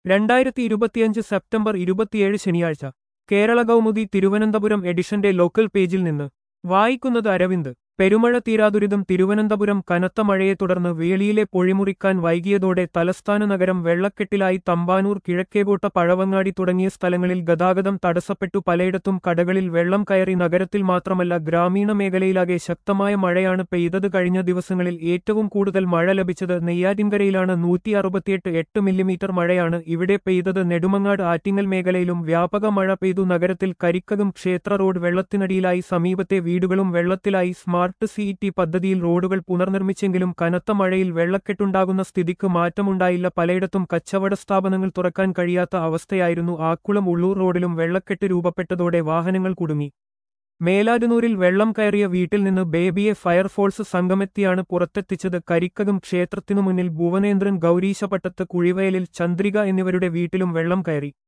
2025 September 27 ശനിയാഴ്ച കേരള കൗമുദി തിരുവനന്തപുരം എഡിഷന്റെ local പേജിൽ നിന്ന് വായിക്കുന്നത് അരവിന്ദ്. പെരുമഴ തീരാദുരിതം തിരുവനന്തപുരം. കനത്ത മഴയെ തുടർന്ന് വേളിയിലെ പൊഴിമുറിക്കാൻ വൈകിയതോടെ തലസ്ഥാന നഗരം വെള്ളക്കെട്ടിലായി. തമ്പാനൂർ, കിഴക്കേകോട്ട, പഴവങ്ങാടി തുടങ്ങിയ സ്ഥലങ്ങളിൽ ഗതാഗതം തടസ്സപ്പെട്ടു. പലയിടത്തും കടകളിൽ വെള്ളം കയറി. നഗരത്തിൽ മാത്രമല്ല ഗ്രാമീണ മേഖലയിലാകെ ശക്തമായ മഴയാണ് പെയ്തത്. കഴിഞ്ഞ ദിവസങ്ങളിൽ ഏറ്റവും കൂടുതൽ മഴ ലഭിച്ചത് നെയ്യാറ്റിൻകരയിലാണ്. 168 മില്ലിമീറ്റർ മഴയാണ് ഇവിടെ പെയ്തത്. നെടുമങ്ങാട്, ആറ്റിങ്ങൽ മേഖലയിലും വ്യാപക മഴ പെയ്തു. നഗരത്തിൽ കരിക്കകം ക്ഷേത്ര റോഡ് വെള്ളത്തിനടിയിലായി. സമീപത്തെ വീടുകളും വെള്ളത്തിലായി. സ്മാർട്ട് സിഇടി പദ്ധതിയിൽ റോഡുകൾ പുനർനിർമ്മിച്ചെങ്കിലും കനത്ത മഴയിൽ വെള്ളക്കെട്ടുണ്ടാകുന്ന സ്ഥിതിക്ക് മാറ്റമുണ്ടായില്ല. പലയിടത്തും കച്ചവട സ്ഥാപനങ്ങൾ തുറക്കാൻ കഴിയാത്ത അവസ്ഥയായിരുന്നു. ആക്കുളം ഉള്ളൂർ റോഡിലും വെള്ളക്കെട്ട് രൂപപ്പെട്ടതോടെ വാഹനങ്ങൾ കുടുങ്ങി. മേലാറ്റുനൂരിൽ വെള്ളം കയറിയ വീട്ടിൽ നിന്ന് ബേബിയെ ഫയർഫോഴ്സ് സംഘമെത്തിയാണ് പുറത്തെത്തിച്ചത്. കരിക്കകം ക്ഷേത്രത്തിനു മുന്നിൽ ഭുവനേന്ദ്രൻ, ഗൗരീശപട്ടത്ത്, കുഴിവയലിൽ ചന്ദ്രിക എന്നിവരുടെ വീട്ടിലും വെള്ളം കയറി.